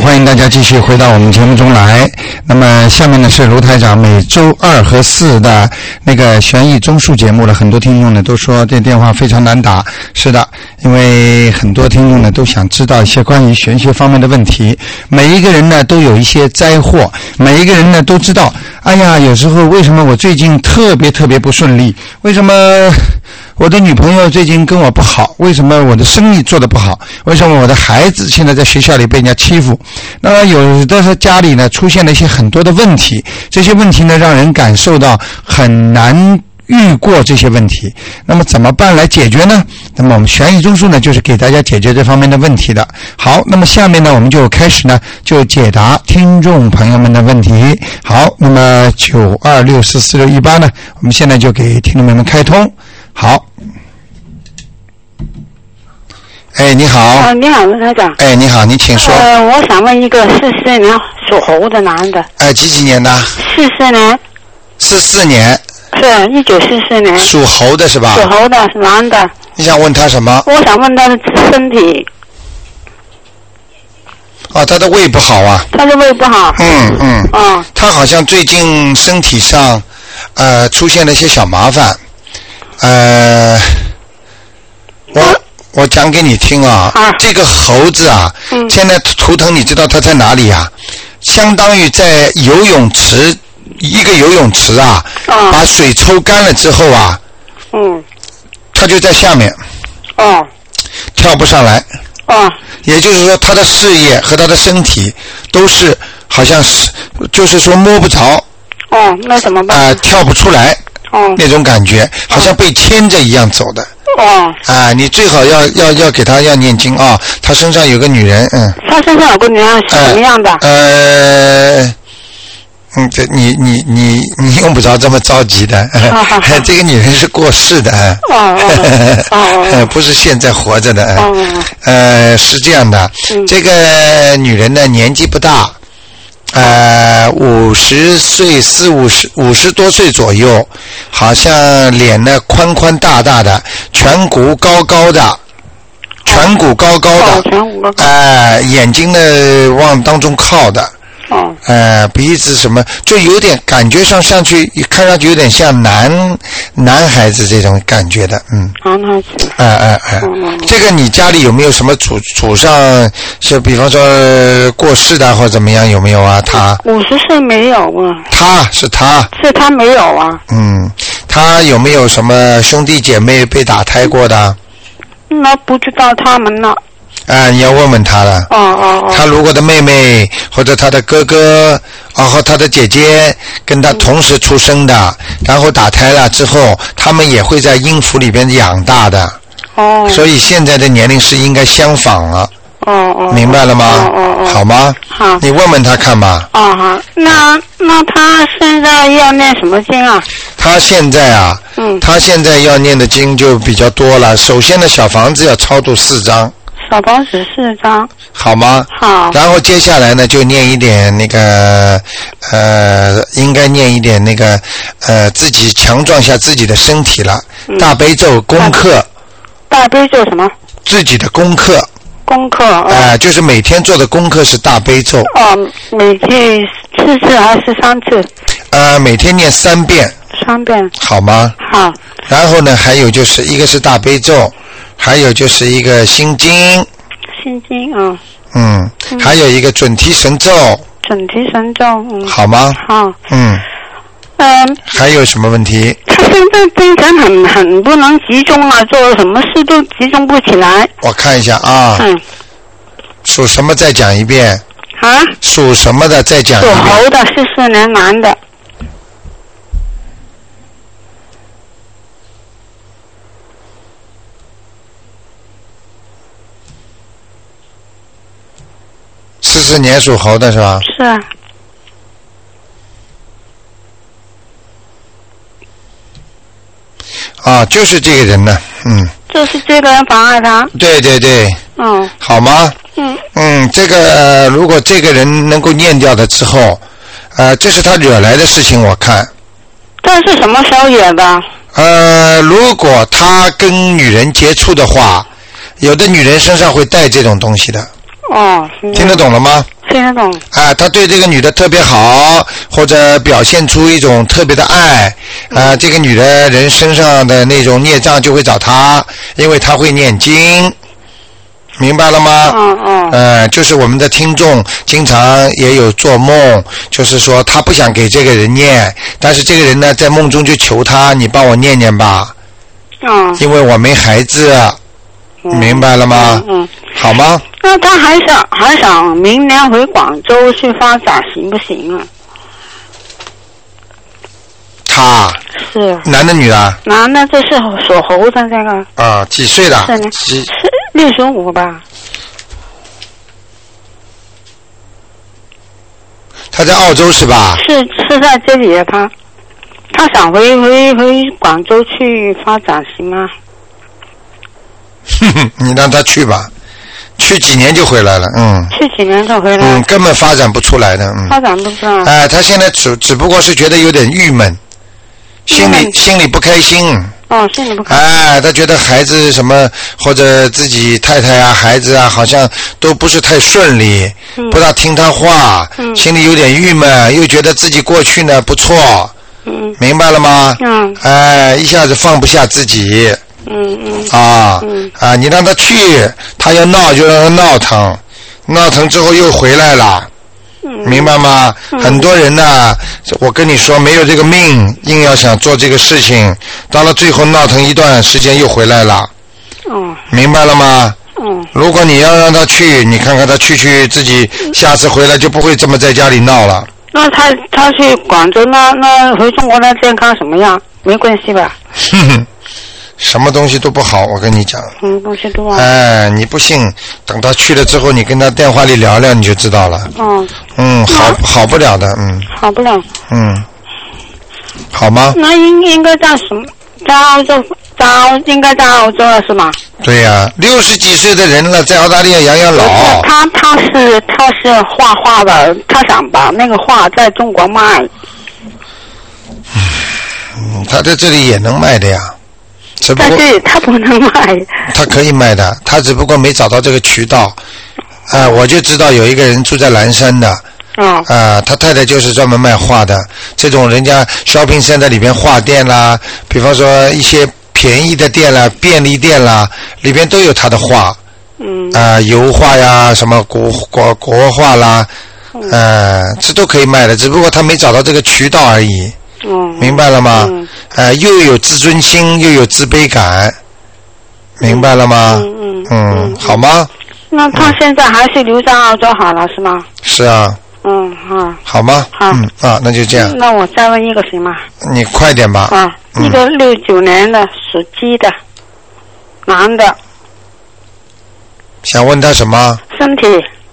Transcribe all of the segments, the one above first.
欢迎大家继续回到我们节目中来。那么下面呢是卢台长每周2和4的那个悬疑综述节目了。很多听众呢都说这电话非常难打，是的，因为很多听众呢都想知道一些关于玄学方面的问题。每一个人呢都有一些灾祸，每一个人呢都知道，哎呀，有时候为什么我最近特别不顺利？为什么我的女朋友最近跟我不好？为什么我的生意做得不好？为什么我的孩子现在在学校里被人家欺负？那么有的时候家里呢出现了一些很多的问题，这些问题呢让人感受到很难遇过这些问题。那么怎么办来解决呢？那么我们悬疑综述呢就是给大家解决这方面的问题的。好，那么下面呢我们就开始呢就解答听众朋友们的问题。好，那么92644618呢我们现在就给听众朋友们开通。好，哎，你好。 你好，卢台长。 哎，你好，你请说。 我想问一个44年属猴的男的。 几年的 ？44年。 44年。 是1944年。 属猴的是吧？ 属猴的，是男的。 你想问他什么？ 我想问他的身体。 他的胃不好啊。 他的胃不好。 他好像最近身体上出现了一些小麻烦。我讲给你听啊，这个猴子啊，现在图腾你知道它在哪里啊？相当于在游泳池，一个游泳池啊，把水抽干了之后啊，它就在下面，跳不上来，也就是说他的事业和他的身体都是好像是就是说摸不着， 那怎么办？ 跳不出来。那种感觉好像被牵着一样走的。你最好要给他要念经啊。他身上有个女人， 他身上有个女人是什么样的？ 这你用不着这么着急的。这个女人是过世的。不是现在活着的。是这样的。这个女人呢年纪不大。50岁50多岁左右，好像脸呢宽宽大大的，颧骨高高的，眼睛呢往当中靠的，鼻子什么就有点感觉上去看上去有点像男孩子这种感觉的。 男孩子。 这个你家里有没有什么祖上是比方说过世的或怎么样，有没有啊？他 50岁没有啊。 是他没有啊。他有没有什么兄弟姐妹被打胎过的？ 那不知道他们呢。 你要问问他了。他如果的妹妹或者他的哥哥和他的姐姐跟他同时出生的，然后打胎了之后，他们也会在阴府里边养大的。所以现在的年龄是应该相仿了。明白了吗？好吗？ 好。 你问问他看吧。 好。那他现在要念什么经啊？ 他现在啊，他现在要念的经就比较多了。首先呢，小房子要超度4张。 小房子4张。 好吗？ 好。 然后接下来呢，就念一点那个应该念一点那个自己强壮一下自己的身体了。大悲咒功课。 大悲咒什么？ 自己的功课。就是每天做的功课是大悲咒。 每天4次还是3次？ 每天念3遍。 3遍。 好吗？ 好。 然后呢，还有就是一个是大悲咒，还有就是一个心经。 心经还有一个准提神咒。好吗？ 好。 还有什么问题？ 他现在精神很不能集中啊，做什么事都集中不起来。 我看一下啊。属什么再讲一遍？属什么的再讲一遍？ 属猴的，44年男的。 44年属猴的是吧？ 是啊。 就是这个人呢。 就是这个人妨碍他。 对。好吗？这个如果这个人能够念掉的之后，这是他惹来的事情，我看。 这是什么时候惹的？ 如果他跟女人接触的话，有的女人身上会带这种东西的。 哦， 听得懂了吗？ 听得懂。 啊，他对这个女的特别好，或者表现出一种特别的爱，这个女的人身上的那种孽障就会找他，因为他会念经，明白了吗？就是我们的听众经常也有做梦，就是说他不想给这个人念，但是这个人呢在梦中就求他，你帮我念念吧，因为我没孩子，明白了吗？好吗？ 那他还想明年回广州去发展，行不行啊？ 他是男的女的？ 男的，这是属猴的这个。 啊，几岁的？ 是65吧。 他在澳洲是吧？ 是在这里，他想回广州去发展，行吗？ 你让他去吧，去几年就回来了， 去几年就回来了。 根本发展不出来的， 发展不出来。 他现在只不过是觉得有点郁闷，心里不开心。 心里不开心。 他觉得孩子什么或者自己太太啊、孩子啊，好像都不是太顺利，不大听他话，心里有点郁闷，又觉得自己过去呢不错，明白了吗？一下子放不下自己。你让他去，他要闹就让他闹腾，闹腾之后又回来了，明白吗？很多人呢，我跟你说没有这个命，硬要想做这个事情，到了最后闹腾一段时间又回来了，明白了吗？如果你要让他去，你看看他去自己下次回来就不会这么在家里闹了。 那他去广州，那回中国的健康什么样？没关系吧？ 什么东西都不好，我跟你讲。 东西都好。 你不信，等他去了之后，你跟他电话里聊聊，你就知道了。好不了的， 好不了。 好吗？ 那应该在什么？在澳洲，应该在澳洲了是吗？ 对呀，60几岁的人了，在澳大利亚养老。 他是画画的，他想把那个画在中国卖。 他在这里也能卖的呀。 但是他不能卖。 他可以卖的，他只不过没找到这个渠道。我就知道有一个人住在蓝山的。他太太就是专门卖画的，这种人家 shopping center 里边画店啦，比方说一些便宜的店啦、便利店啦，里边都有他的画。油画呀，什么国画啦，这都可以卖的，只不过他没找到这个渠道而已。明白了吗？又有自尊心，又有自卑感，明白了吗？好吗？ 那他现在还是留在澳洲好了，是吗？ 是啊。好吗？ 好。 那就这样。 那我再问一个行吗？ 你快点吧。 一个69年的属鸡的男的。 想问他什么？ 身体。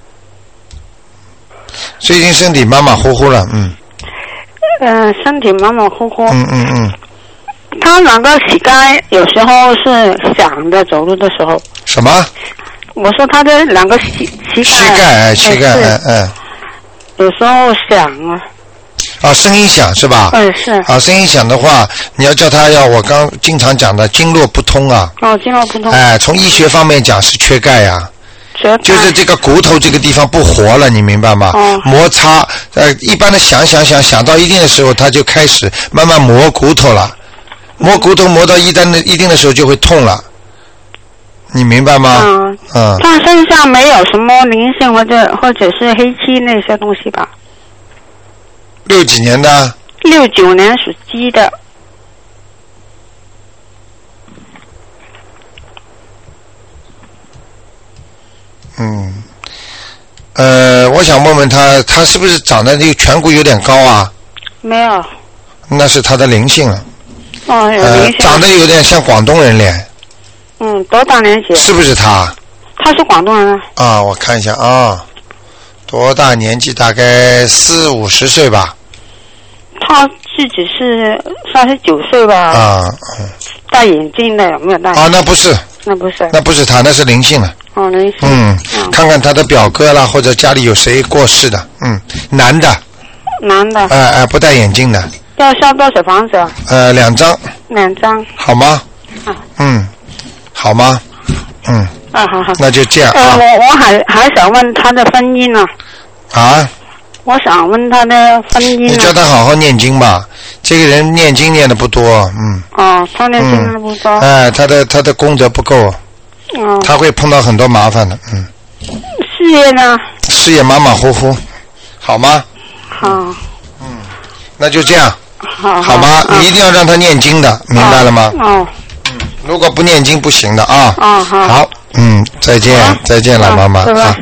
最近身体马马虎虎了， 身体马马虎虎。他两个膝盖有时候是响的，走路的时候。 什么？ 我说他的两个膝盖，有时候响啊。 声音响是吧？ 是。 声音响的话，你要叫他我刚经常讲的经络不通啊。 经络不通。 从医学方面讲是缺钙呀。就是这个骨头这个地方不活了，你明白吗？摩擦，一般的想到一定的时候，他就开始慢慢磨骨头了，磨骨头磨到一定的时候就会痛了，你明白吗？ 他身上没有什么灵性或者是黑气那些东西吧 ？6几年的 ？69年属鸡的。 我想问问他是不是长得这个颧骨有点高啊？ 没有。 那是他的灵性了。 有灵性。 长得有点像广东人脸。 多大年纪？ 是不是他？ 他是广东人啊。我看一下啊，多大年纪？大概40、50岁吧。 他自己是39岁吧。戴眼镜的有没有戴？ 那不是。那不是他，那是灵性了。 灵性。 看看他的表哥啦，或者家里有谁过世的。男的。不戴眼镜的。 要烧多少房子 ？2张。 2张。 好吗？好吗？ 好。 那就这样我还想问他的婚姻呢。 啊？ 我想问他的婚姻。 你叫他好好念经吧，这个人念经念的不多， 哦，他念经念的不多。 哎，他的功德不够，他会碰到很多麻烦的， 事业呢？ 事业马马虎虎，好吗？ 好。 那就这样。好吗？你一定要让他念经的，明白了吗？如果不念经不行的啊。好，再见，再见了，妈妈啊。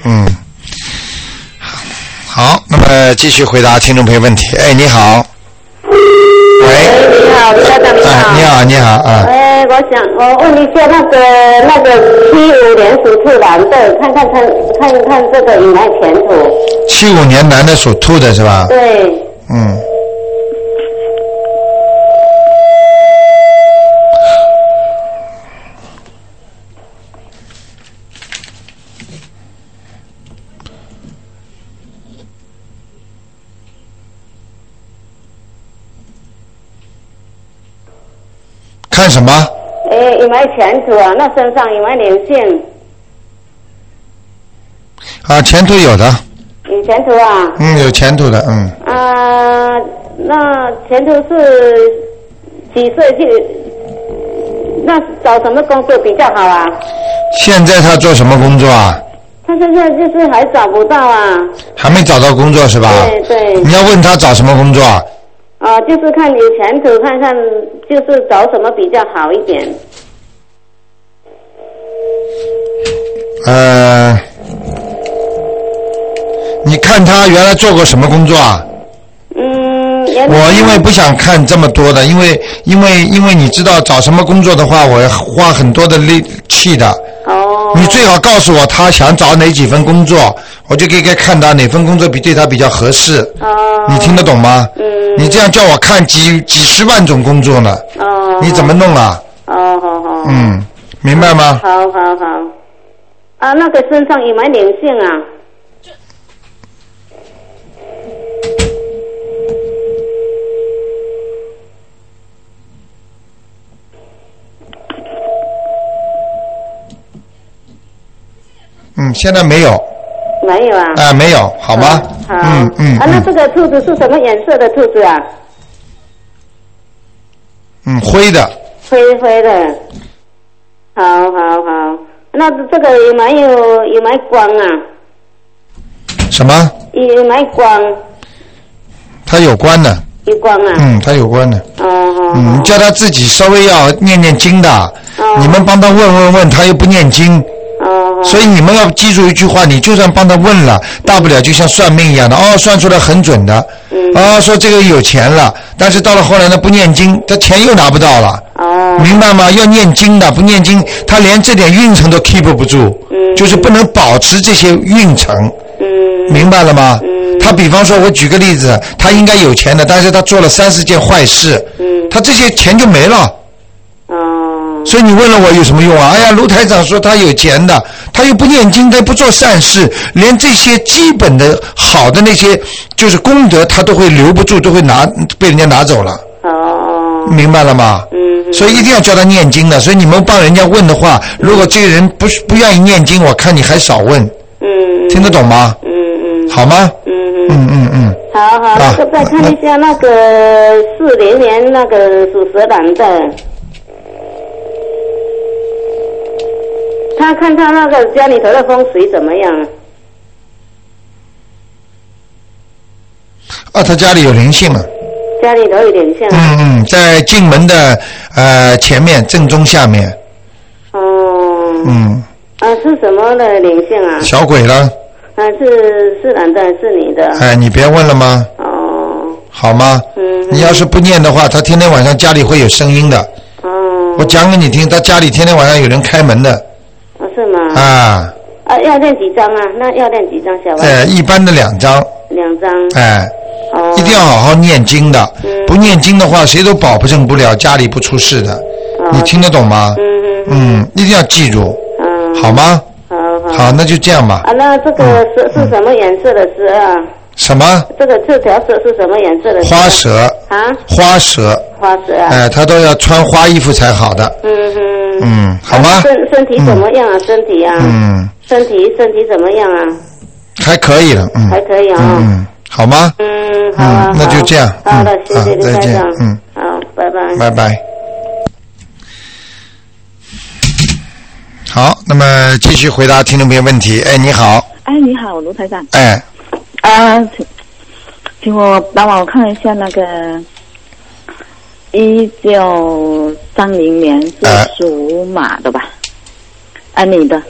好，那么继续回答听众朋友问题。哎，你好。喂。 你好，卢台长，你好。 你好啊。 我问一下那个75年属兔男的，看看这个有没有前途。 75年男的属兔的是吧？ 对。 看什么？ 有没有前途啊？那身上有没有灵性？ 啊，前途有的。 有前途啊？ 有前途的， 那前途是几岁去？那找什么工作比较好啊？ 现在他做什么工作啊？ 他现在就是还找不到啊。 还没找到工作是吧？ 对。 你要问他找什么工作啊？ 就是看有前途，看看就是找什么比较好一点。 你看他原来做过什么工作啊？我因为不想看这么多的，因为你知道找什么工作的话，我要花很多的力气的。你最好告诉我他想找哪几份工作，我就可以看他哪份工作对他比较合适。你听得懂吗？你这样叫我看几十万种工作呢？你怎么弄啊？ 好。 明白吗？ 好。那个身上有没有灵性啊？ 现在没有。 没有啊？ 没有，好吗？ 好。那这个兔子是什么颜色的兔子啊？ 灰的。 灰的。好。那这个有没有光啊？ 什么？ 有没有光？ 它有光的。 有光啊？ 它有光的。你叫他自己稍微要念经的。你们帮他问，他又不念经。所以你们要记住一句话，你就算帮他问了，大不了就像算命一样的，算出来很准的。说这个有钱了，但是到了后来呢，不念经，他钱又拿不到了。明白吗？要念经的，不念经，他连这点运程都 keep 不住。就是不能保持这些运程。明白了吗？他比方说，我举个例子，他应该有钱的，但是他做了30件坏事。他这些钱就没了。所以你问了我有什么用啊？哎呀，卢台长说他有钱的，他又不念经，他不做善事，连这些基本的好的那些就是功德，他都会留不住，都会被人家拿走了。明白了吗？所以一定要教他念经的。所以你们帮人家问的话，如果这个人不愿意念经，我看你还少问。听得懂吗？好吗？ 好，那个再看一下那个40年那个属蛇男的。他看他那个家里头的风水怎么样啊？他家里有灵性了。 家里头有灵性。 在进门的前面正中下面。 是什么的灵性啊？ 小鬼了。 是男的还是女的？ 你别问了吗？好吗？你要是不念的话，他天天晚上家里会有声音的。我讲给你听，他家里天天晚上有人开门的。 是吗？要练几张啊？那要练几张小王？ 一般的2张。 2张。 一定要好好念经的。不念经的话，谁都保证不了家里不出事的。你听得懂吗？一定要记住。好吗？好，那就这样吧。 那这个是什么颜色的蛇啊？ 什么？ 这条蛇是什么颜色的蛇？ 花蛇。花蛇。 花蛇啊。 他都要穿花衣服才好的。好吗？ 身体怎么样啊？身体啊？身体怎么样啊？ 还可以了， 还可以啊。 好吗？ 好， 那就这样。 好的，谢谢再见。 好，拜拜。 拜拜。好，那么继续回答听众朋友问题。哎，你好。 哎，你好，卢台长。 哎。 请我帮我看一下那个1930年是属马的吧？你的。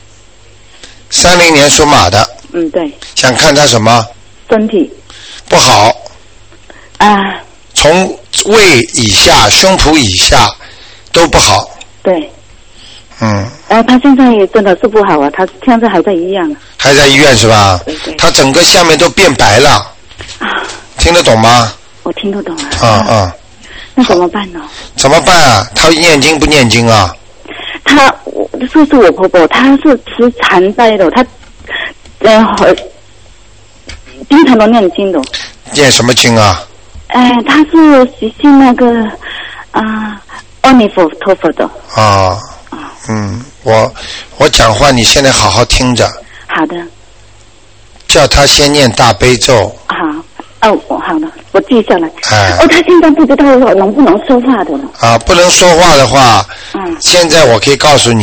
30年属马的。 对。 想看他什么？ 身体。 不好。从胃以下、胸脯以下都不好。 对。他现在也真的是不好啊，他现在还在医院。 还在医院是吧？ 对。 他整个下面都变白了。听得懂吗？ 我听得懂啊。那怎么办呢？ 怎么办啊？他念经不念经啊？ 是我婆婆，她是吃禅斋的，她经常都念经的。 念什么经啊？ 她是信那个阿弥陀佛的。 我讲话你现在好好听着。 好的。 叫他先念大悲咒。 好的，我记下来。他现在不知道能不能说话的了。 不能说话的话，现在我可以告诉你，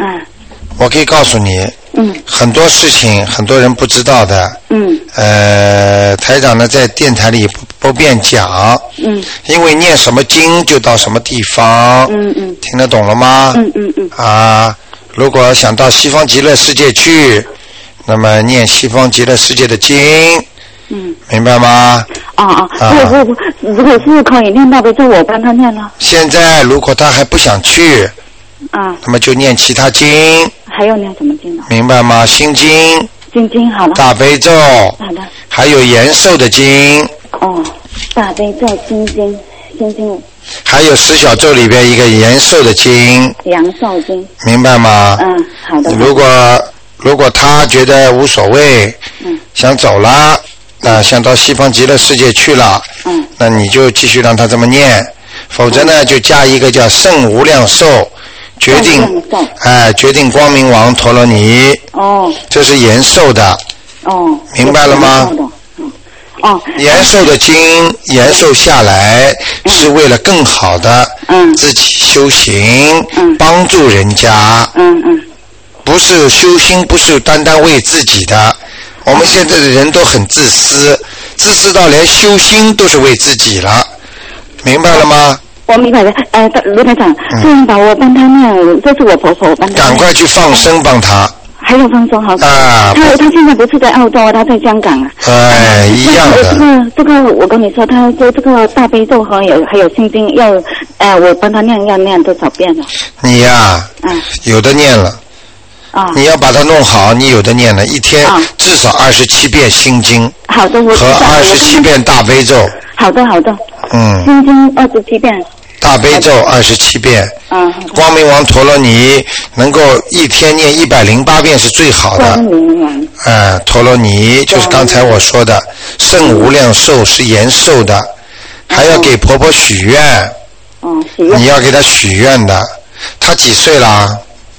很多事情很多人不知道的。台长呢在电台里不便讲。因为念什么经就到什么地方。听得懂了吗？如果想到西方极乐世界去，那么念西方极乐世界的经。明白吗？如果是可以念大悲咒，我帮他念了。现在如果他还不想去，那么就念其他经。 还要念什么经呢？ 明白吗？心经。 心经好了。 大悲咒。 好的。 还有延寿的经。 大悲咒、心经。 还有10小咒里边一个延寿的经。 阳寿经。 明白吗？ 好的。 如果他觉得无所谓，想走了。想到西方极乐世界去了，那你就继续让他这么念，否则呢就加一个叫圣无量寿，决定光明王陀罗尼。这是延寿的。明白了吗？延寿的经延寿下来是为了更好的自己修行，帮助人家。不是修心，不是单单为自己的。我们现在的人都很自私，自私到连修心都是为自己了，明白了吗？ 我明白了。卢台长，这样吧，我帮他念，这是我婆婆，我帮他。 赶快去放生，帮他。 还有放生好。他现在不是在澳洲，他在香港。 一样的。 这个我跟你说，他说这个大悲咒还有心经要，我帮他念要念多少遍了？ 你呀，有的念了。你要把它弄好，你有的念了，一天至少27遍心经。好的，和27遍大悲咒。好的。 心经27遍。 大悲咒27遍。光明王陀罗尼能够一天念108遍是最好的。陀罗尼就是刚才我说的圣无量寿是延寿的，还要给婆婆许愿。你要给她许愿的。她几岁了？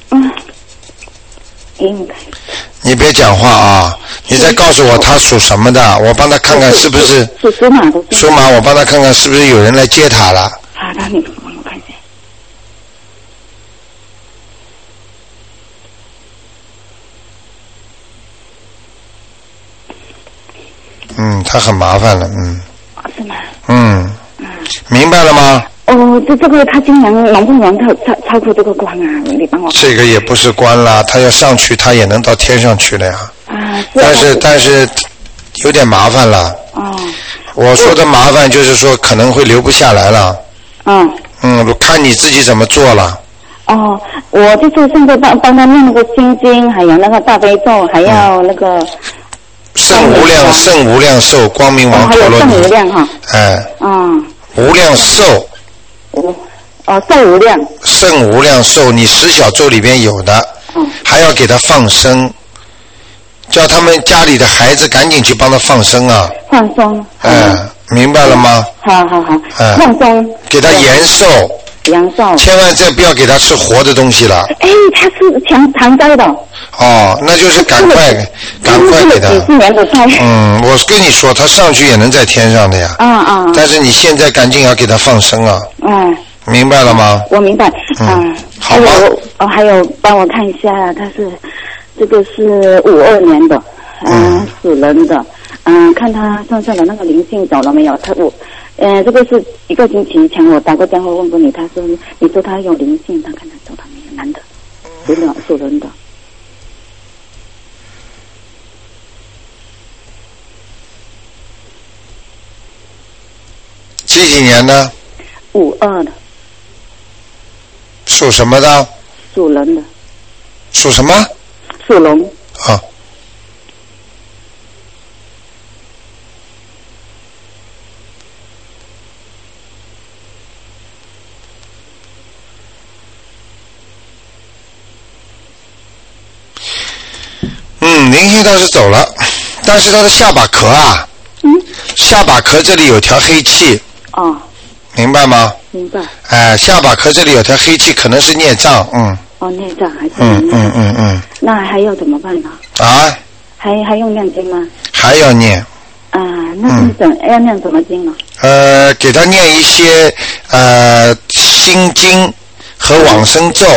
你别讲话啊！你再告诉我他属什么的，我帮他看看是不是属马的。 属马，我帮他看看是不是有人来接他了。 好的，你帮我看一下。他很麻烦了， 是吗？ 明白了吗？ 这个他今年能不能超过这个关啊？你帮我。 这个也不是关了，他要上去，他也能到天上去了呀。但是有点麻烦了。我说的麻烦就是说可能会留不下来了。看你自己怎么做了。 我就是现在帮他念那个心经，还有那个大悲咒，还要那个。 圣无量寿光明王陀罗尼。 圣无量哈。 无量寿。圣无量寿，你10小咒里边有的，还要给他放生，叫他们家里的孩子赶紧去帮他放生啊。 放生。 明白了吗？ 好。放生。 给他延寿。 阳寿。 千万再不要给他吃活的东西了。 哎，他是常斋的。 哦，那就是赶快给他。 几十年的菜。 我跟你说，他上去也能在天上的呀。但是你现在赶紧要给他放生啊。明白了吗？ 我明白。 好吧。 还有帮我看一下，这个是52年的，属人的。看他身上的那个灵性走了没有？这个是1个星期前我打过电话问过你，你说他有灵性，他看他走了没有？男的，属人的。 几年的 ？52的。 属什么的？ 属人的。 属什么？ 属龙。 啊。灵性倒是走了，但是他的下巴壳啊，下巴壳这里有条黑气。明白吗？ 明白。 下巴壳这里有条黑气，可能是孽障。 孽障还是。那还要怎么办呢？还用念经吗？ 还要念。 那要念什么经呢？ 给他念一些心经和往生咒。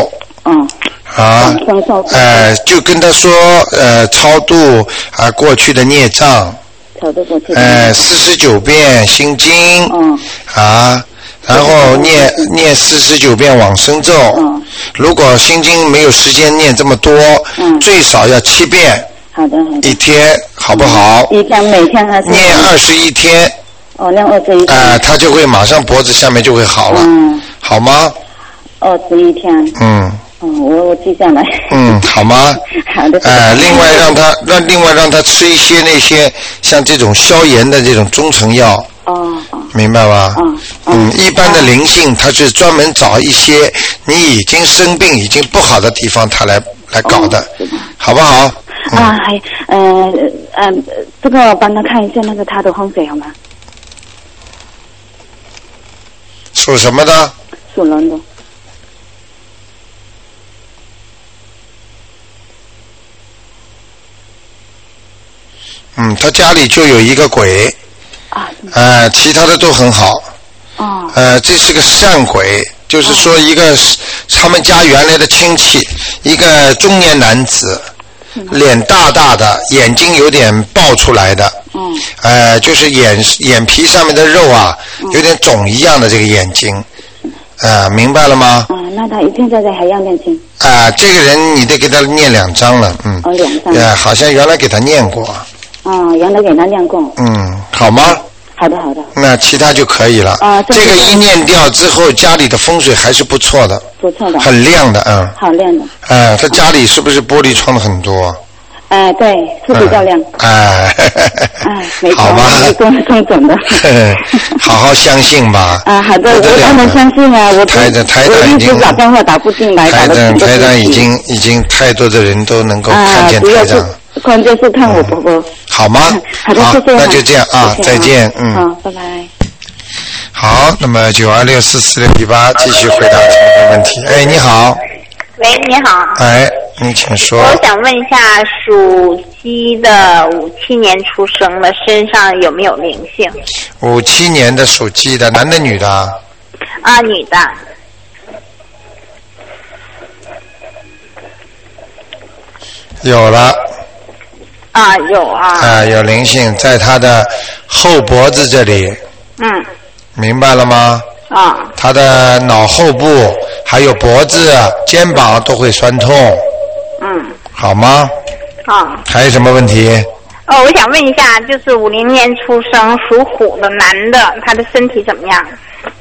就跟他说超度过去的孽障。 超度过去的。 49遍心经。然后念49遍往生咒。如果心经没有时间念这么多，最少要7遍。 好的。 一天好不好？ 一天每天还是？ 念21天。 念21天。 他就会马上脖子下面就会好了。好吗 ？21天。我记下来。 好吗？ 好的。 另外让他吃一些那些像这种消炎的这种中成药。明白吧？一般的灵性，他是专门找一些你已经生病、已经不好的地方，他来搞的，好不好？ 这个帮他看一下他的风水好吗？ 属什么的？ 属人的。 他家里就有一个鬼。其他的都很好。这是个善鬼，就是说一个他们家原来的亲戚，一个中年男子，脸大大的，眼睛有点爆出来的。就是眼皮上面的肉啊，有点肿一样的这个眼睛。明白了吗？ 那他现在还要念经。 这个人你得给他念2张了。 2张。 好像原来给他念过。 原来给他念过。 好吗？ 好的。 那其他就可以了。这个一念掉之后，家里的风水还是不错的。 不错的。 很亮的。 好亮的。 他家里是不是玻璃窗的很多？ 对，是比较亮。没错，都准的。 好好相信吧。 好的，我当然相信啊。台长已经打电话打不进来。台长已经太多的人都能够看见台长。 关键是看我婆婆。 好吗？ 好的，谢谢。 那就这样啊，再见。 好，拜拜。 好，那么9264468继续回答这个问题。你好。 喂，你好。 你请说。 我想问一下，属鸡的57年出生的身上有没有灵性 ？57年的属鸡的，男的女的？ 女的。 有了。 有有灵性在他的后脖子这里。明白了吗？他的脑后部还有脖子、肩膀都会酸痛。好吗？还有什么问题？ 我想问一下，就是50年出生属虎的男的，他的身体怎么样？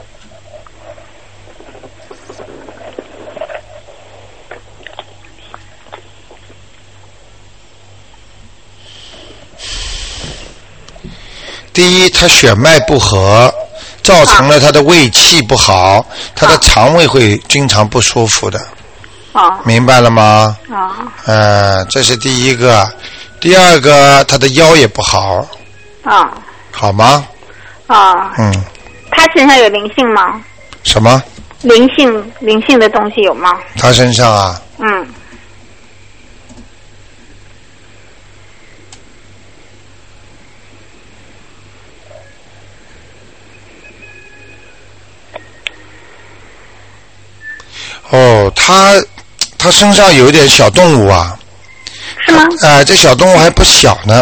第一，他血脉不和，造成了他的胃气不好，他的肠胃会经常不舒服的。明白了吗？这是第一个。第二个，他的腰也不好。好吗？ 他身上有灵性吗？ 什么？ 灵性的东西有吗？ 他身上啊？哦，他身上有一点小动物啊。 是吗？ 这小动物还不小呢，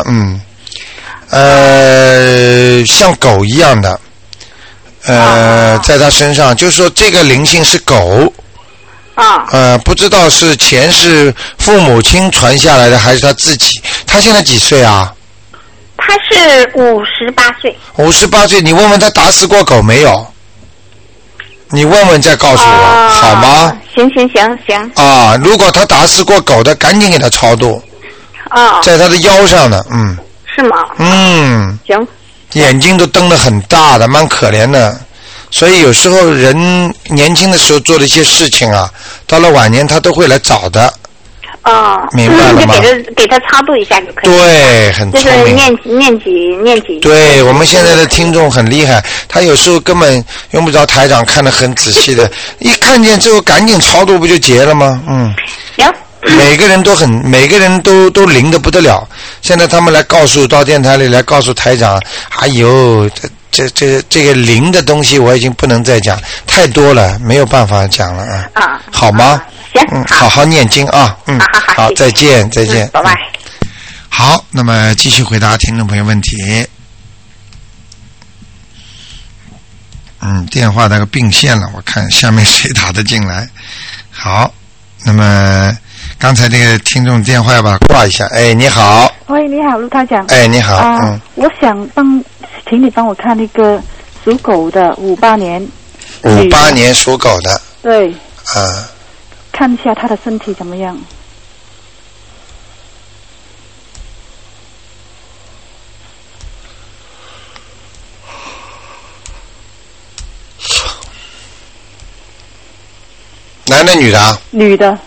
像狗一样的，在他身上，就是说这个灵性是狗。不知道是前世父母亲传下来的，还是他自己。他现在几岁啊？ 他是58岁。 58岁，你问问他打死过狗没有？你问问再告诉我，好吗？ 行。 如果他打死过狗的，赶紧给他超度。在他的腰上呢， 是吗？行。 眼睛都瞪得很大的，蛮可怜的。所以有时候人年轻的时候做的一些事情啊，到了晚年他都会来找的。明白了吗？ 就给他超度一下就可以。 对，很聪明。 就是念几。 对，我们现在的听众很厉害，他有时候根本用不着台长看得很仔细的，一看见之后赶紧超度不就结了吗？ 行。 每个人都灵得不得了。现在他们到电台里来告诉台长，哎呦，这个灵的东西我已经不能再讲，太多了，没有办法讲了啊。好吗？ 行。 好好念经啊。好，再见。 拜拜。 好，那么继续回答听众朋友问题。电话那个并线了，我看下面谁打得进来。好，那么刚才这个听众电话要把它挂一下。你好。 喂，你好，卢台长。 你好。 我想请你帮我看那个属狗的58年。 58年属狗的。 对。看一下他的身体怎么样。 男的女的啊？ 女的。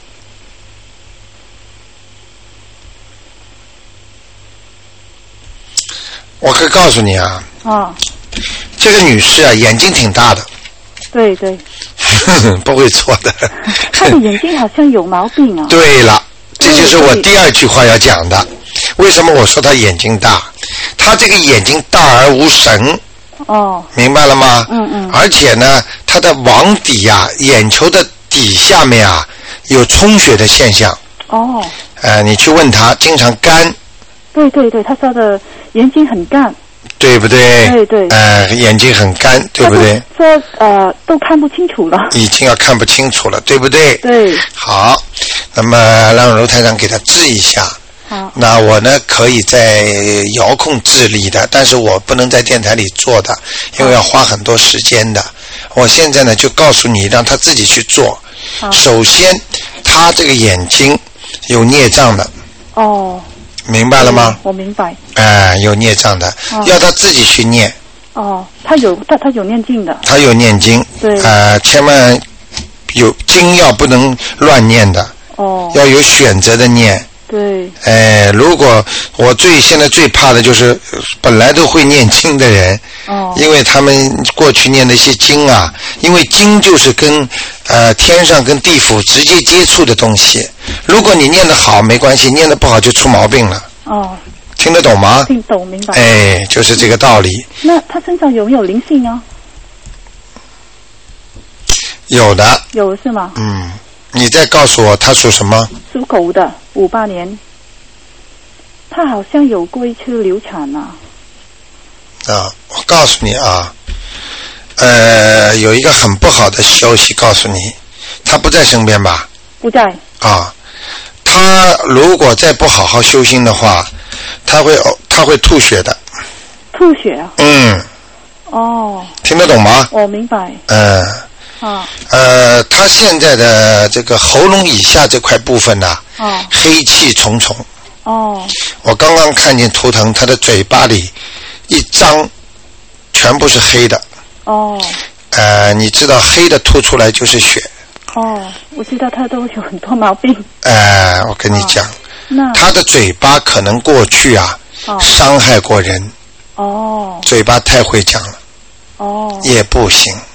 我可以告诉你啊。这个女士啊，眼睛挺大的。 对。 不会错的。 她的眼睛好像有毛病啊。 对了，这就是我第二句话要讲的。为什么我说她眼睛大？她这个眼睛大而无神。明白了吗？而且呢，她的网底啊，眼球的底下面啊，有充血的现象。你去问她，经常干。 对，她说的眼睛很干。 对不对？ 对。 眼睛很干，对不对？ 说都看不清楚了。 已经要看不清楚了，对不对？ 对。 好，那么让卢台长给他治一下。 好。 那我呢可以在遥控治理的，但是我不能在电台里做的，因为要花很多时间的。我现在呢就告诉你，让他自己去做。首先，他这个眼睛有孽障的。明白了吗？ 我明白。 有孽障的，要他自己去念。 他有念经的。 他有念经。 对。 千万有经要不能乱念的。要有选择的念。 对。 如果我现在最怕的就是本来都会念经的人。因为他们过去念的一些经啊，因为经就是跟天上跟地府直接接触的东西。如果你念得好没关系，念得不好就出毛病了。听得懂吗？ 听懂，明白。 就是这个道理。 那他身上有没有灵性啊？ 有的。 有是吗？ 你再告诉我他属什么？ 属狗的，58年。他好像有过一次流产啊。 我告诉你啊，有一个很不好的消息告诉你，他不在身边吧？ 不在。 他如果再不好好修心的话，他会吐血的。 吐血啊？ 听得懂吗？ 我明白。 他现在的这个喉咙以下这块部分呢，黑气重重。我刚刚看见图腾，他的嘴巴里一张全部是黑的。你知道黑的吐出来就是血。 我知道他都有很多毛病。 我跟你讲，他的嘴巴可能过去啊，伤害过人。嘴巴太会讲了。也不行。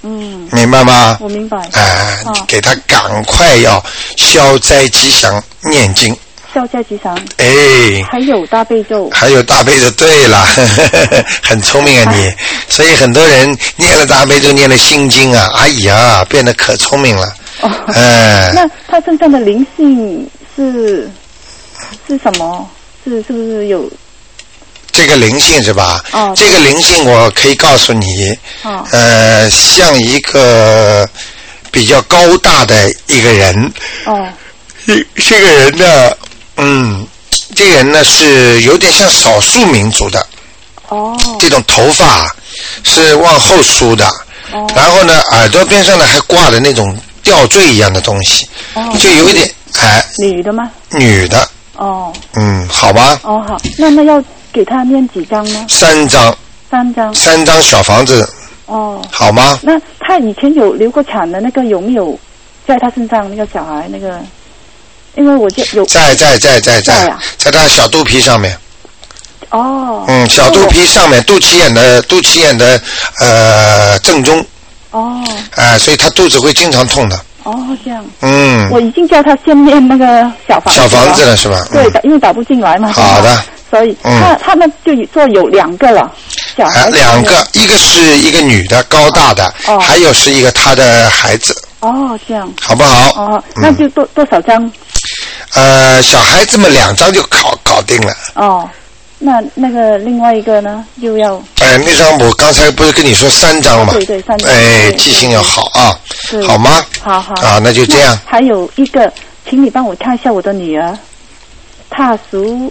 明白吗？ 我明白。 给他赶快要消灾吉祥念经。 消灾吉祥。 还有大悲咒。 对了，很聪明啊你。所以很多人念了大悲咒，念了心经啊，哎呀，变得可聪明了。 那他身上的灵性是什么？是不是有？ 这个灵性是吧？这个灵性我可以告诉你，像一个比较高大的一个人。这个人呢，这个人呢是有点像少数民族的。这种头发是往后梳的，然后呢耳朵边上呢还挂着那种吊坠一样的东西，就有一点女的吗？ 女的。好吧。 好，那要给他念几张呢？3 张小房子。好吗？ 那他以前有流过产的那个有没有在他身上那个小孩那个？因为我就有在他小肚皮上面。小肚皮上面肚脐眼的正中。所以他肚子会经常痛的。 这样。我已经叫他先念那个小房子了是吧？ 对，因为打不进来嘛。 好的。 所以他们就说有2个了，小孩子。 2个，一个是一个女的高大的，还有是一个他的孩子。 这样。 好不好？ 那就多少张？ 小孩子们2张就搞定了。 那个另外一个呢，就要。 那张我刚才不是跟你说3张吗？ 对，3张。 记性要好啊，好吗？ 好。 那就这样。 还有一个，请你帮我看一下我的女儿，她属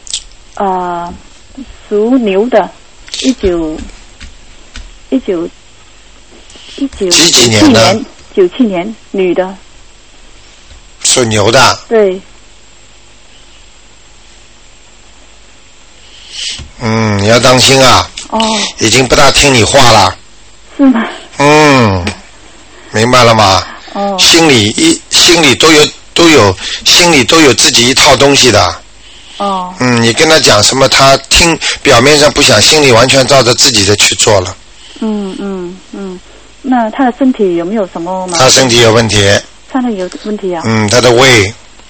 牛的，19 几年的 ？97年，女的。 属牛的。 对。 你要当心啊。已经不大听你话了。 是吗？ 明白了吗？心里都有自己一套东西的。你跟他讲什么，他听表面上不想，心里完全照着自己的去做了。 那他的身体有没有什么吗？ 他身体有问题。 他的有问题啊？ 他的胃。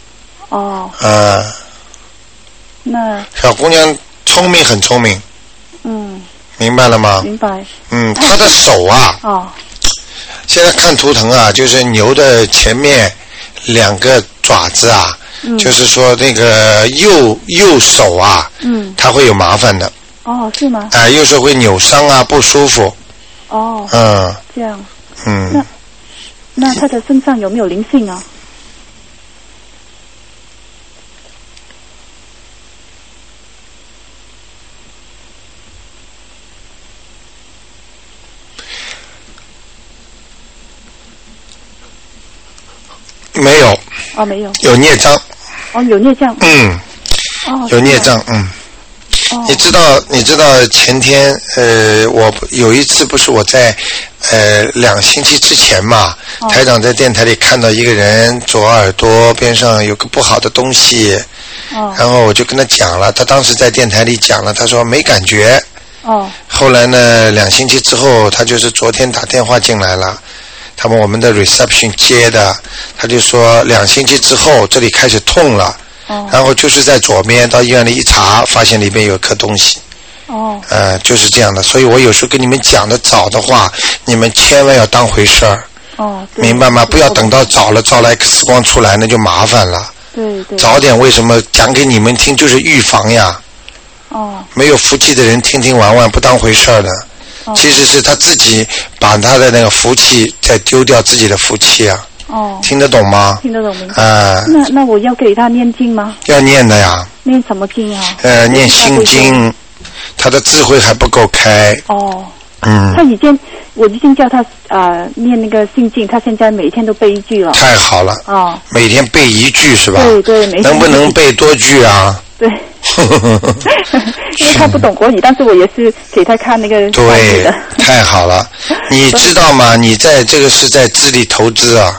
那小姑娘聪明，很聪明。明白了吗？ 明白。 他的手啊。现在看图腾啊，就是牛的前面2个爪子啊。就是说那个右手啊，他会有麻烦的。 是吗？ 右手会扭伤啊，不舒服。 这样。那他的身上有没有灵性啊？ 没有。 没有。 有孽障。 有孽障。 有孽障。你知道前天我有一次不是我在2星期之前嘛，台长在电台里看到一个人左耳朵边上有个不好的东西，然后我就跟他讲了，他当时在电台里讲了，他说没感觉。后来呢2星期之后，他就是昨天打电话进来了，他们我们的 reception 接的，他就说2星期之后这里开始痛了。然后就是在左边，到医院里一查，发现里面有颗东西。就是这样的。所以我有时候跟你们讲的早的话，你们千万要当回事儿。明白吗？不要等到早了，照了 X 光出来，那就麻烦了。 对。 早点为什么讲给你们听，就是预防呀。没有福气的人听听玩玩，不当回事儿的。其实是他自己把他的那个福气再丢掉自己的福气啊。听得懂吗？ 听得懂，明白。那我要给他念经吗？ 要念的呀。 念什么经啊？ 念心经。他的智慧还不够开。 我已经叫他念那个心经，他现在每天都背1句了。 太好了。每天背1句是吧？ 对， 能不能背多句啊？ 对。因为他不懂国语，但是我也是给他看那个。 对，太好了。你知道吗？你在这个是在资里投资啊。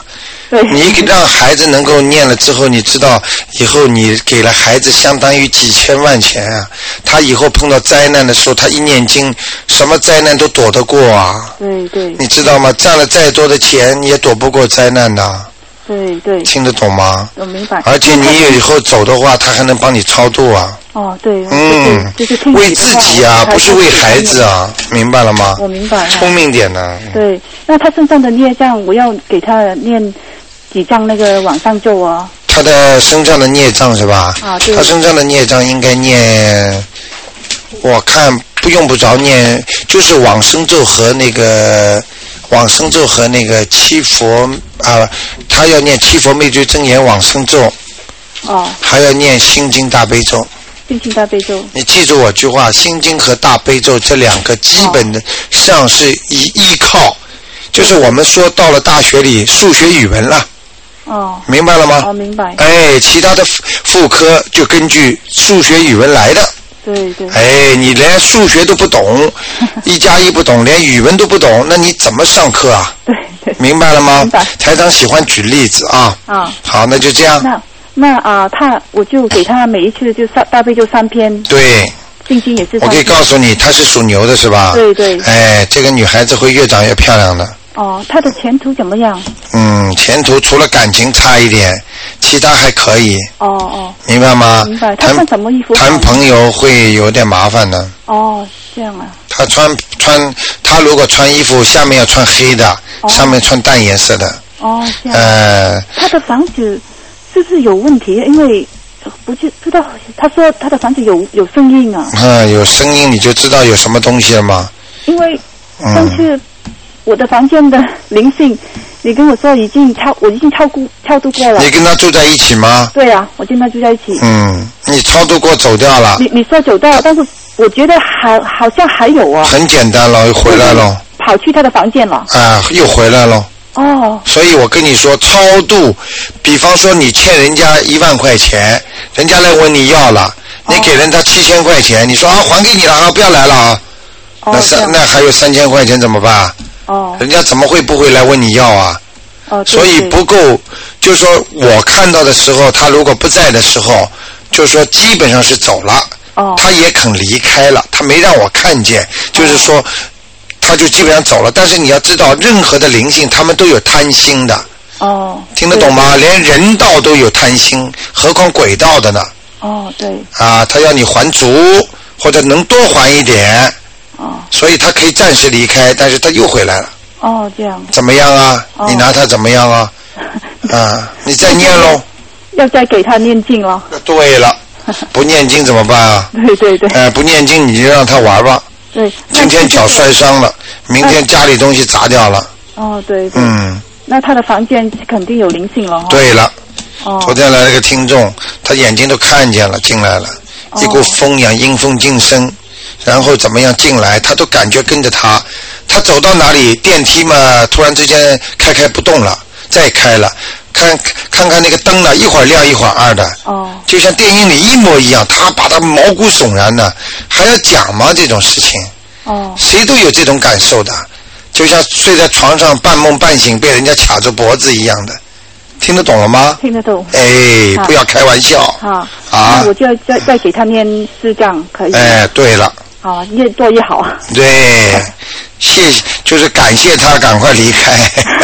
你让孩子能够念了之后，你知道以后你给了孩子相当于几千万钱啊！他以后碰到灾难的时候，他一念经，什么灾难都躲得过啊！ 对， 你知道吗？赚了再多的钱，你也躲不过灾难的。 对， 听得懂吗？ 我明白。 而且你以后走的话，他还能帮你超度啊。 对。就是为自己啊，不是为孩子啊，明白了吗？ 我明白。 聪明点呢。 对，那他身上的孽障，我要给他念几张那个往上咒啊？ 他的身上的孽障是吧？ 对。 他身上的孽障应该念，我看用不着念，就是往生咒和那个。往生咒和那个七佛他要念七佛灭罪真言往生咒，还要念心经大悲咒。 心经大悲咒。 你记住我句话，心经和大悲咒这两个基本的上是依靠，就是我们说到了大学里数学语文了。明白了吗？ 明白。 其他的副科就根据数学语文来的。 对。 你连数学都不懂，1+1不懂，连语文都不懂，那你怎么上课啊？ 对。 明白了吗？ 明白。 台长喜欢举例子啊。好，那就这样。 那我就给他每一次就大悲咒3篇。 对。 心经也是3篇。 我可以告诉你，她是属牛的是吧？ 对。 这个女孩子会越长越漂亮的。 她的前途怎么样？ 前途除了感情差一点，其他还可以。明白吗？ 明白。她穿什么衣服？ 谈朋友会有点麻烦的。 这样啊。 她如果穿衣服，下面要穿黑的，上面穿淡颜色的。 这样。她的房子是不是有问题？因为不知道，她说她的房子有声音啊。 有声音你就知道有什么东西了吗？ 因为上次我的房间的灵性，你跟我说我已经超度过了。你跟他住在一起吗？ 对啊，我跟他住在一起。 你超度过走掉了。 你说走掉了，但是我觉得好像还有啊。 很简单了，又回来了。 跑去他的房间了。 又回来了。所以我跟你说，超度，比方说你欠人家1万块钱，人家来问你要了，你给人他7000块钱，你说还给你了不要来了那还有3000块钱怎么办？人家怎么会不会来问你要啊？所以不够，就是说我看到的时候，他如果不在的时候，就是说基本上是走了，他也肯离开了，他没让我看见，就是说他就基本上走了。但是你要知道，任何的灵性他们都有贪心的。听得懂吗？连人道都有贪心，何况鬼道的呢？ 对。 他要你还足，或者能多还一点。所以他可以暂时离开，但是他又回来了。 这样。 怎么样啊？你拿他怎么样啊？你再念咯。 要再给他念经了。 对了，不念经怎么办啊？ 对。 不念经你就让他玩吧。 对。 今天脚摔伤了，明天家里东西砸掉了。 对。那他的房间肯定有灵性了。 对了。昨天来了个听众，他眼睛都看见了，进来了，一股风一样，阴风进身。然后怎么样进来，他都感觉跟着他走到哪里，电梯嘛突然之间开不动了，再开了，看那个灯呢，一会儿亮一会儿暗的，就像电影里一模一样，他把他毛骨悚然的，还要讲吗这种事情？谁都有这种感受的，就像睡在床上半梦半醒被人家卡住脖子一样的，听得懂了吗？ 听得懂。 不要开玩笑。 那我就要再给他念4张，可以。 对了。 越多越好。 对，就是感谢他赶快离开。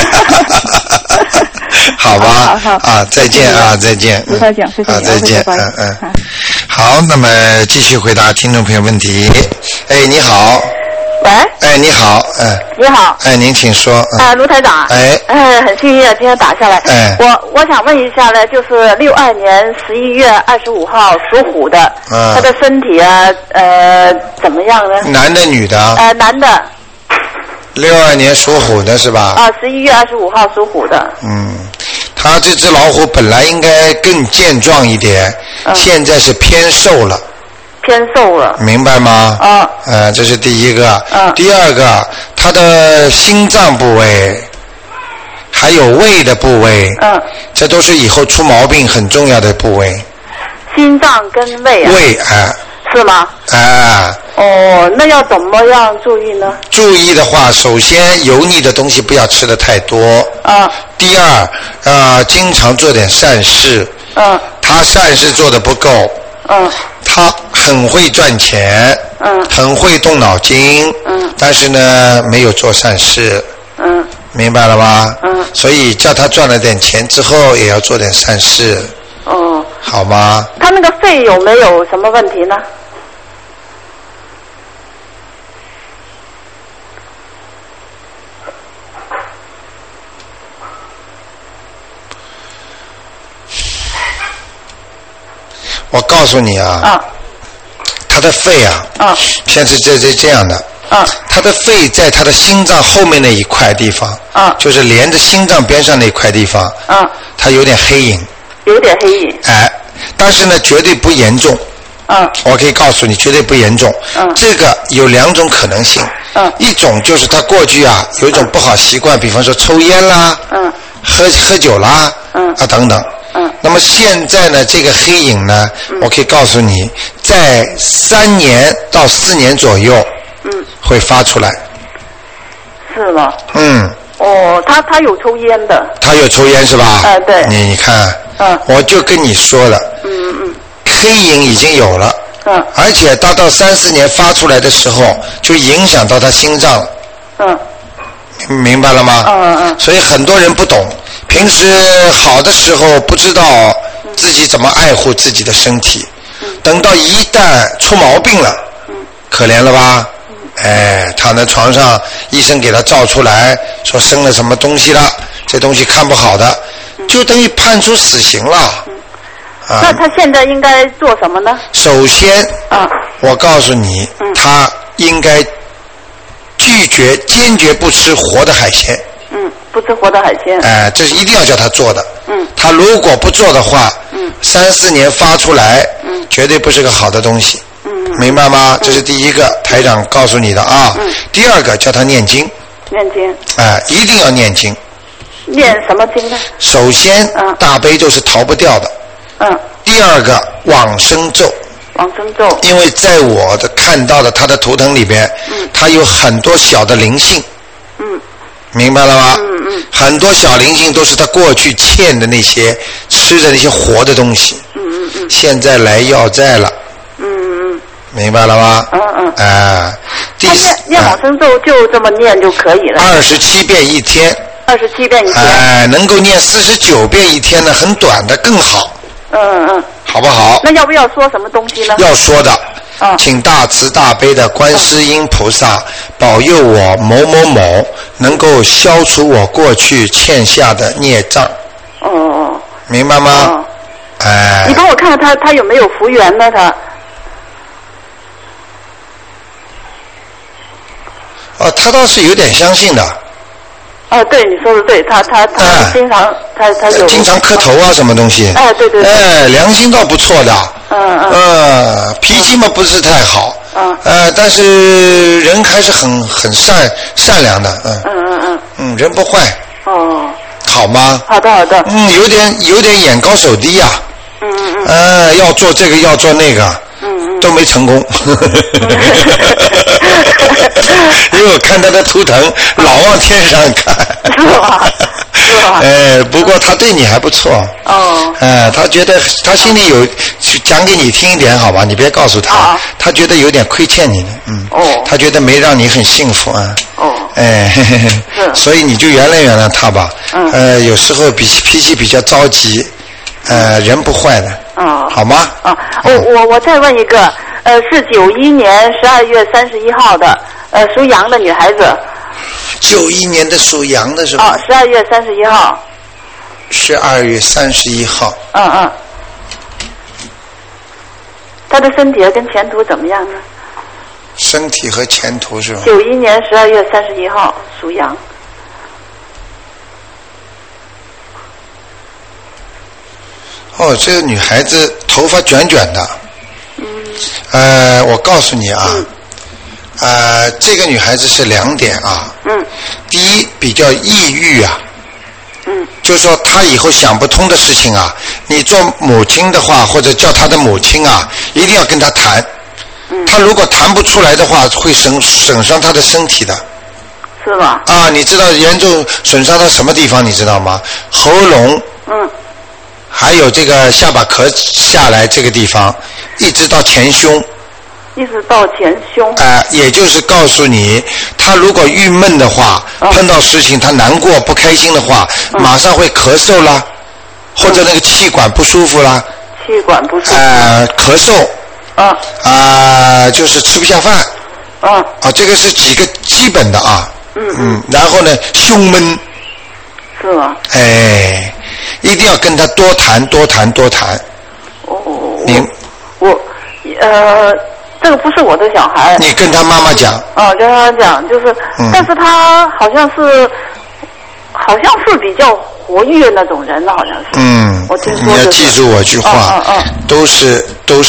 好吧。好。再见啊，再见。 卢台长，谢谢你。 再见。好，那么继续回答听众朋友问题。你好。 喂。 你好。 你好。 您请说。 卢台长。很幸运啊，今天打下来。我想问一下呢，就是62年11月25号属虎的，他的身体怎么样呢？ 男的女的？ 男的。 62年属虎的是吧 ？11月25号属虎的。 他这只老虎本来应该更健壮一点，现在是偏瘦了。 偏瘦了， 明白吗？这是第一个。第二个，他的心脏部位，还有胃的部位，这都是以后出毛病很重要的部位。 心脏跟胃啊？ 胃是吗？ 哦，那要怎么样注意呢？ 注意的话，首先油腻的东西不要吃的太多。第二，经常做点善事。他善事做的不够。他很会赚钱。很会动脑筋。但是呢，没有做善事。明白了吧？所以叫他赚了点钱之后，也要做点善事。好吗？ 他那个肺有没有什么问题呢？ 我告诉你啊，他的肺啊，现在这样的，他的肺在他的心脏后面那一块地方，就是连着心脏边上那一块地方，他有点黑影，但是呢，绝对不严重。我可以告诉你，绝对不严重。这个有2种可能性。一种就是他过去啊有一种不好习惯，比方说抽烟啦，喝酒啦，等等。那么现在呢，这个黑影呢，我可以告诉你，在3年到4年左右，会发出来。 是吗？他有抽烟的。他有抽烟是吧？ 对。 你看，我就跟你说了，黑影已经有了，而且他到3、4年发出来的时候，就影响到他心脏了。明白了吗？所以很多人不懂，平时好的时候不知道自己怎么爱护自己的身体，等到一旦出毛病了，可怜了吧？躺在床上，医生给他照出来，说生了什么东西了，这东西看不好的，就等于判处死刑了。 那他现在应该做什么呢？ 首先，我告诉你，他应该坚决不吃活的海鲜。 不吃活的海鲜。 这是一定要叫他做的。他如果不做的话，3、4年发出来，绝对不是个好的东西。明白吗？这是第一个，台长告诉你的啊。第二个，叫他念经。 念经。 一定要念经。 念什么经呢？ 首先，大悲咒是逃不掉的。第二个，往生咒。 往生咒。 因为在我的看到的他的图腾里边，他有很多小的灵性。明白了吗？很多小灵性都是他过去欠的那些吃的那些活的东西。现在来要债了。明白了吗？ 念往生咒就这么念就可以了。 27遍一天。 27遍一天。 能够念49遍一天呢，很短的更好。好不好？ 那要不要说什么东西呢？ 要说的。请大慈大悲的观世音菩萨保佑我某某某能够消除我过去欠下的孽障。明白吗？ 你帮我看看他有没有福缘呢？ 他倒是有点相信的。 对，你说的对，他经常他有经常磕头啊，什么东西？ 对。 良心倒不错的。脾气嘛不是太好。但是人还是很善良的。人不坏。好吗？ 好的。 有点眼高手低呀。要做这个要做那个。都没成功。因为我看他的图腾老往天上看。是吧？不过他对你还不错。他觉得他心里有讲给你听一点好吧，你别告诉他。他觉得有点亏欠你的。他觉得没让你很幸福啊。所以你就原谅他吧。有时候脾气比较着急。人不坏的。好吗？ 我再问一个，是91年12月31号的，属羊的女孩子。 91年的属羊的是吧 ？12月31号。 12月31号。 她的身体跟前途怎么样呢？ 身体和前途是吧 ？91年12月31号属羊。 这个女孩子头发卷卷的。我告诉你啊，这个女孩子是2点啊。第一，比较抑郁啊。就是说她以后想不通的事情啊，你做母亲的话，或者叫她的母亲啊，一定要跟她谈。 他如果弹不出来的话，会损伤他的身体的。 是吧？ 啊，你知道严重损伤到什么地方？你知道吗？喉咙。还有这个下巴壳下来这个地方，一直到前胸。 一直到前胸。 也就是告诉你，他如果郁闷的话，碰到事情他难过不开心的话，马上会咳嗽啦，或者那个气管不舒服啦。 气管不舒服。 咳嗽。就是吃不下饭。这个是几个基本的啊。然后呢，胸闷。 是吗？ 一定要跟他多谈。 这个不是我的小孩。 你跟他妈妈讲。 跟他讲就是，但是他好像是比较活跃那种人，好像是。我听说。 你要记住我句话。都是，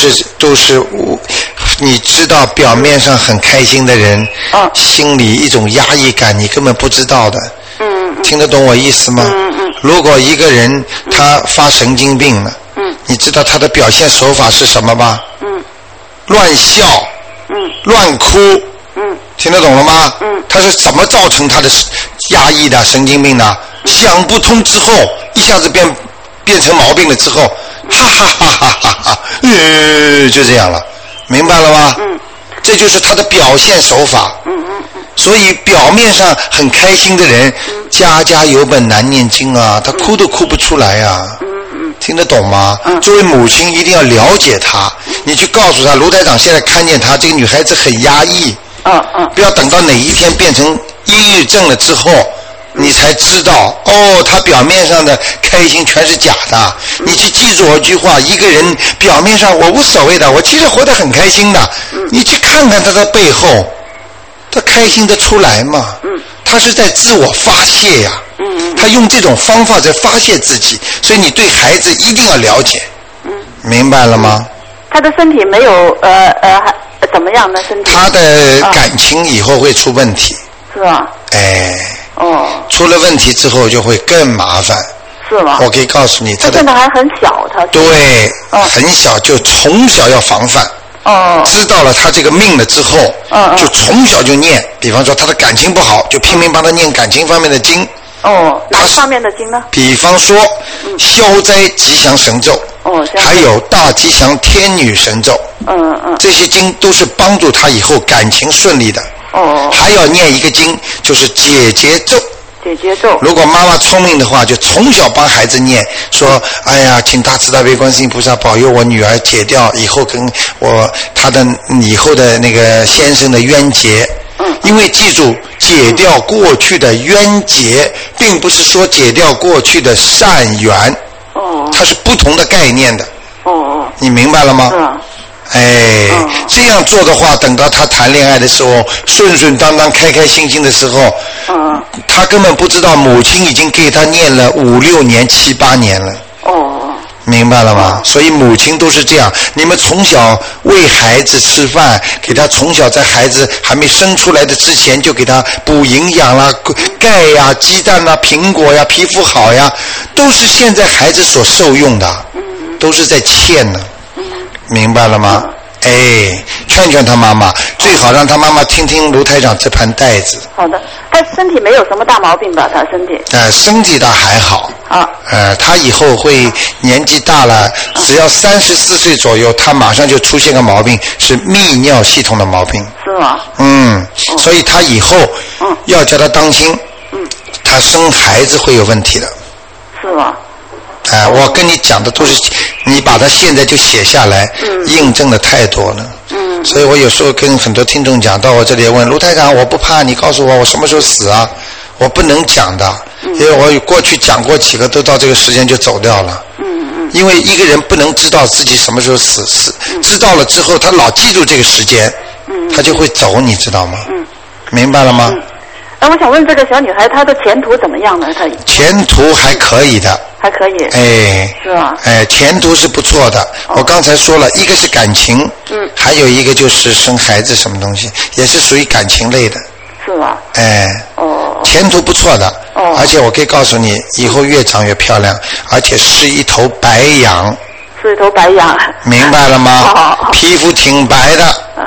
你知道表面上很开心的人，心里一种压抑感，你根本不知道的。听得懂我意思吗？如果一个人他发神经病了，你知道他的表现手法是什么吗？乱笑，乱哭，听得懂了吗？他是怎么造成他的压抑的神经病的？想不通之后，一下子变成毛病了之后，哈哈哈哈哈哈，就这样了，明白了吗？这就是他的表现手法。所以表面上很开心的人，家家有本难念经啊，他哭都哭不出来啊。听得懂吗？作为母亲一定要了解他，你去告诉他，卢台长现在看见他这个女孩子很压抑。不要等到哪一天变成抑郁症了之后，你才知道他表面上的开心全是假的。你去记住我一句话，一个人表面上我无所谓的，我其实活得很开心的，你去看看他的背后，他开心得出来吗？他是在自我发泄呀。他用这种方法在发泄自己，所以你对孩子一定要了解。明白了吗？ 他的身体没有怎么样的身体？ 他的感情以后会出问题。 是吧？ 出了问题之后就会更麻烦。 是吗？ 我可以告诉你， 他现在还很小，他。 对，很小就从小要防范。知道了他这个命了之后，就从小就念。比方说他的感情不好，就拼命帮他念感情方面的经。 哪方面的经呢？ 比方说消灾吉祥神咒，还有大吉祥天女神咒。这些经都是帮助他以后感情顺利的。还要念一个经，就是解结咒。 解结咒。如果妈妈聪明的话，就从小帮孩子念，说哎呀，请大慈大悲观世音菩萨保佑我女儿解掉以后跟她的以后的那个先生的冤结。因为记住，解掉过去的冤结，并不是说解掉过去的善缘。它是不同的概念的。你明白了吗？这样做的话，等到他谈恋爱的时候，顺顺当当、开开心心的时候，他根本不知道母亲已经给他念了5、6年、7、8年了。明白了吗？所以母亲都是这样，你们从小喂孩子吃饭，给他从小在孩子还没生出来的之前就给他补营养啦，钙呀、鸡蛋啦、苹果呀、皮肤好呀，都是现在孩子所受用的，都是在欠呢。明白了吗？劝劝他妈妈，最好让他妈妈听听卢台长这盘带子。 好的，他身体没有什么大毛病吧？他身体？ 身体倒还好。他以后会年纪大了，只要34岁左右，他马上就出现个毛病，是泌尿系统的毛病。 是吗？ 所以他以后要叫他当心，他生孩子会有问题的。 是吗？ 我跟你讲的都是，你把它现在就写下来，印证的太多了。所以我有时候跟很多听众讲，到我这里问卢台长，我不怕，你告诉我什么时候死啊？我不能讲的，因为我过去讲过几个，都到这个时间就走掉了。因为一个人不能知道自己什么时候死，知道了之后，他老记住这个时间，他就会走，你知道吗？明白了吗？ 我想问这个小女孩，她的前途怎么样呢？她前途还可以的。 还可以。是吧？ 前途是不错的。我刚才说了，一个是感情，还有一个就是生孩子什么东西，也是属于感情类的。 是吧？ 前途不错的。而且我可以告诉你，以后越长越漂亮，而且是一头白羊。 是一头白羊。 明白了吗？皮肤挺白的。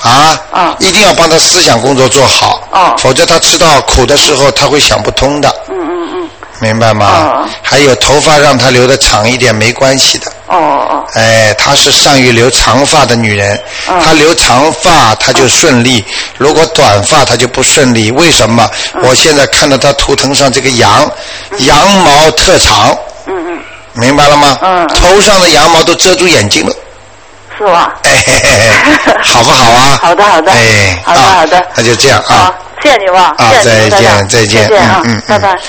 一定要帮他思想工作做好，否则他吃到苦的时候他会想不通的。明白吗？还有头发让她留的长一点没关系的。她是善于留长发的女人，她留长发她就顺利，如果短发她就不顺利。为什么？我现在看到她图腾上这个羊毛特长。明白了吗？头上的羊毛都遮住眼睛了。 是吧？ 好不好啊？ 好的。好的。 那就这样啊。 谢谢你吧。 再见。 拜拜。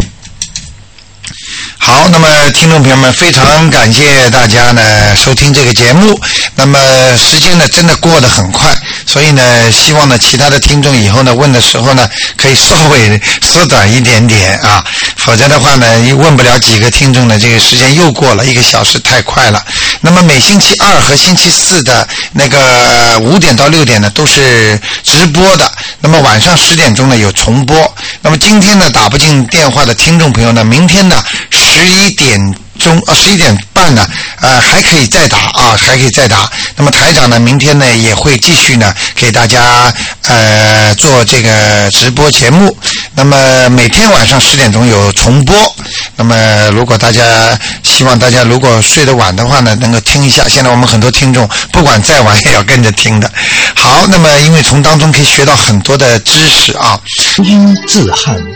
好，那么听众朋友们，非常感谢大家呢收听这个节目。那么时间呢真的过得很快，所以呢希望呢其他的听众以后呢问的时候呢可以稍微缩短一点点啊，否则的话呢问不了几个听众呢，这个时间又过了1个小时，太快了。那么每星期2和星期4的那个5点到6点呢都是直播的，那么晚上10点钟呢有重播。那么今天呢打不进电话的听众朋友呢，明天呢11点半呢还可以再打啊，还可以再打。那么台长呢明天呢也会继续呢给大家做这个直播节目。那么每天晚上10点钟有重播。那么如果希望大家如果睡得晚的话呢能够听一下，现在我们很多听众不管再晚也要跟着听的。好，那么因为从当中可以学到很多的知识啊。 音字汉